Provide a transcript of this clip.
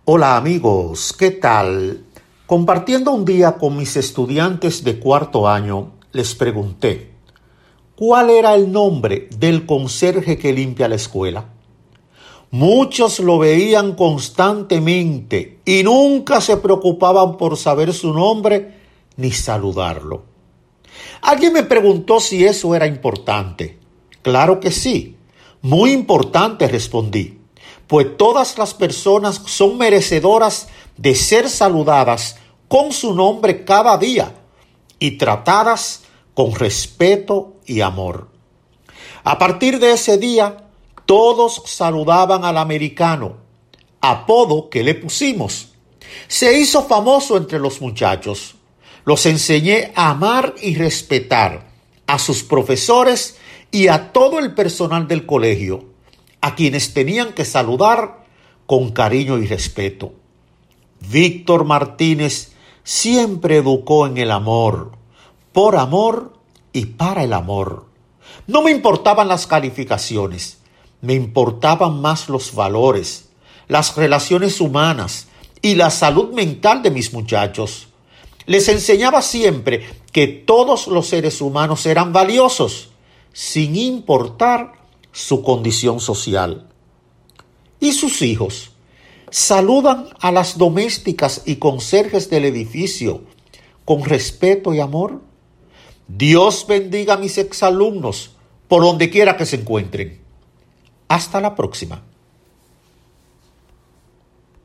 Hola amigos, ¿qué tal? Compartiendo un día con mis estudiantes de cuarto año, les pregunté, ¿cuál era el nombre del conserje que limpia la escuela? Muchos lo veían constantemente y nunca se preocupaban por saber su nombre ni saludarlo. Alguien me preguntó si eso era importante. Claro que sí, muy importante, respondí, pues todas las personas son merecedoras de ser saludadas con su nombre cada día y tratadas con respeto y amor. A partir de ese día, todos saludaban al americano, apodo que le pusimos. Se hizo famoso entre los muchachos. Los enseñé a amar y respetar a sus profesores y a todo el personal del colegio, a quienes tenían que saludar con cariño y respeto. Víctor Martínez siempre educó en el amor, por amor y para el amor. No me importaban las calificaciones, me importaban más los valores, las relaciones humanas y la salud mental de mis muchachos. Les enseñaba siempre que todos los seres humanos eran valiosos, sin importar su condición social. ¿Y sus hijos? ¿Saludan a las domésticas y conserjes del edificio con respeto y amor? Dios bendiga a mis exalumnos por donde quiera que se encuentren. Hasta la próxima.